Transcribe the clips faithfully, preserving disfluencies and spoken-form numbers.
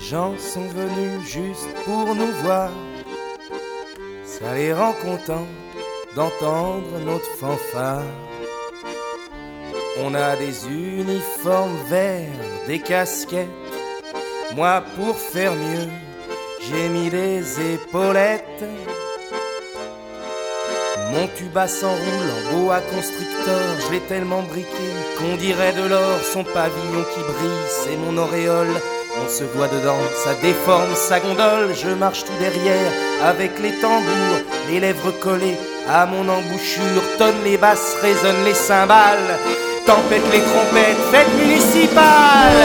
gens sont venus juste pour nous voir. Ça les rend contents d'entendre notre fanfare. On a des uniformes verts, des casquettes. Moi, pour faire mieux, j'ai mis des épaulettes. Mon tuba s'enroule en boa constrictor. Je l'ai tellement briqué qu'on dirait de l'or. Son pavillon qui brille, c'est mon auréole. On se voit dedans, ça déforme sa gondole. Je marche tout derrière avec les tambours, les lèvres collées à mon embouchure. Tonne les basses, résonnent les cymbales. Tempête les trompettes, fête municipale.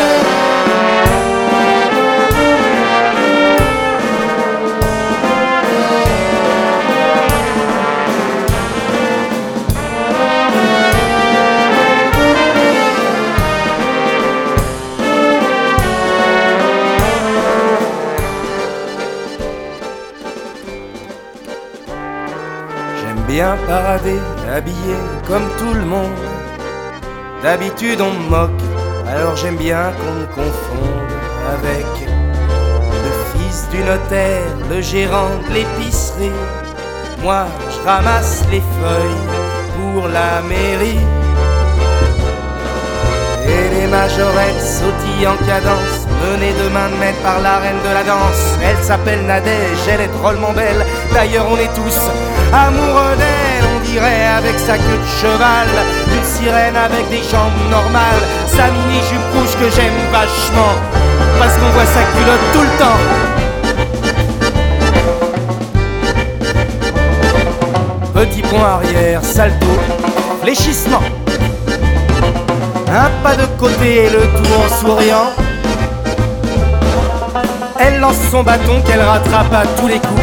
J'aime bien parader, habillé comme tout le monde. D'habitude on me moque, alors j'aime bien qu'on me confonde avec le fils du notaire, le gérant de l'épicerie. Moi je ramasse les feuilles pour la mairie. Et les majorettes sautillent en cadence, menées de main de maître par la reine de la danse. Elle s'appelle Nadège, elle est drôlement belle. D'ailleurs on est tous amoureux d'elle. On dirait avec sa queue de cheval une sirène avec des jambes normales. Sa mini-jupe rouge que j'aime vachement, parce qu'on voit sa culotte tout le temps. Petit pont arrière, salto, fléchissement. Un pas de côté et le tout en souriant. Elle lance son bâton qu'elle rattrape à tous les coups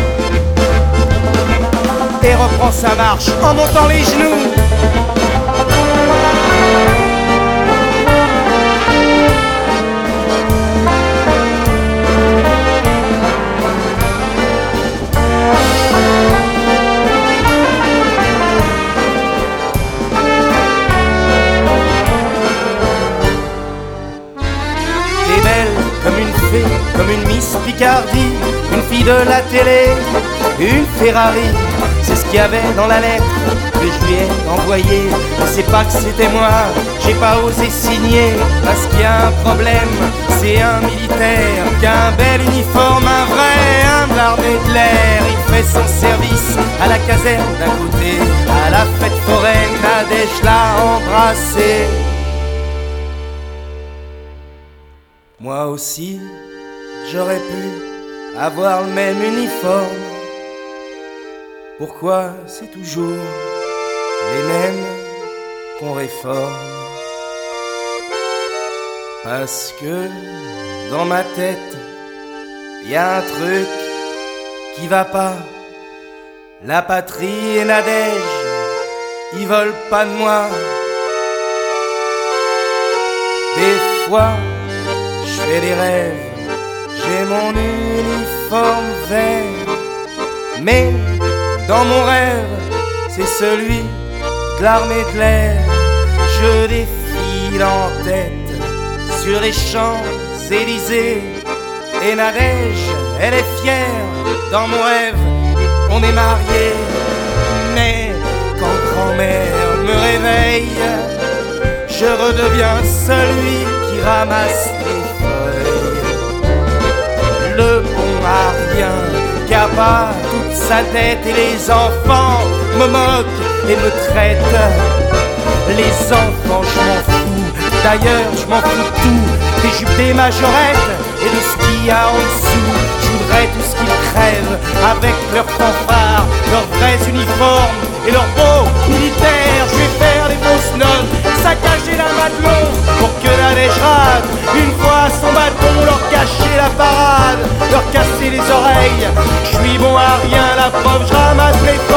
et reprend sa marche en montant les genoux. T'es belle comme une fée, comme une Miss Picardie, une fille de la télé, une Ferrari. C'est ce qu'il y avait dans la lettre que je lui ai envoyée. Je sais pas que c'était moi, j'ai pas osé signer. Parce qu'il y a un problème, c'est un militaire qui a un bel uniforme, un vrai, un de l'armée de l'air. Il fait son service à la caserne d'à côté. À la fête foraine, Nadège l'a embrassé. Moi aussi, j'aurais pu avoir le même uniforme. Pourquoi c'est toujours les mêmes qu'on réforme? Parce que dans ma tête, y a un truc qui va pas. La patrie et Nadège, ils veulent pas de moi. Des fois, je fais des rêves, j'ai mon uniforme vert. Mais dans mon rêve, c'est celui de l'armée de l'air. Je défile en tête sur les Champs-Élysées. Et Nadège, elle est fière. Dans mon rêve, on est mariés. Mais quand grand-mère me réveille, je redeviens celui qui ramasse les feuilles. Le bon arien qui a pas toute sa tête. Et les enfants me moquent et me traitent. Les enfants, je m'en fous. D'ailleurs, je m'en fous de tout. Des jupes, des majorettes et de ce qu'il y a en dessous. Je voudrais tout ce qu'ils crèvent avec leurs fanfares, leurs vrais uniformes et leurs beaux militaires. Je vais faire des fausses notes, saccager la Madelon pour que la neige rate. Une fois son bâton, leur cacher la parade, leur casser les oreilles. Je suis bon à rien, la preuve, je ramasse les